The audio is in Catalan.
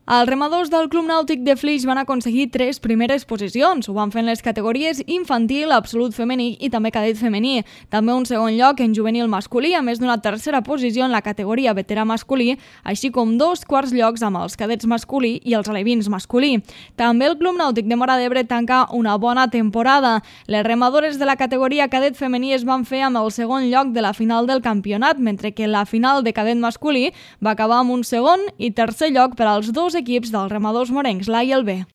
Els remadors del Club Nàutic de Flix van aconseguir 3 primeres posicions. Ho van fer en les categories infantil, absolut femení i també cadet femení. També un segon lloc en juvenil masculí, a més d'una tercera posició en la categoria veterà masculí, així com 2 quarts llocs amb els cadets masculí i els alevins masculí. També el Club Nàutic de Móra d'Ebre tanca una bona temporada. Les remadores de la categoria cadet femení es van fer amb el segon lloc de la final del campionat, mentre que la final de cadet masculí va acabar amb un segon i tercer lloc per als dos equips dels remadors morencs, l'A i el B.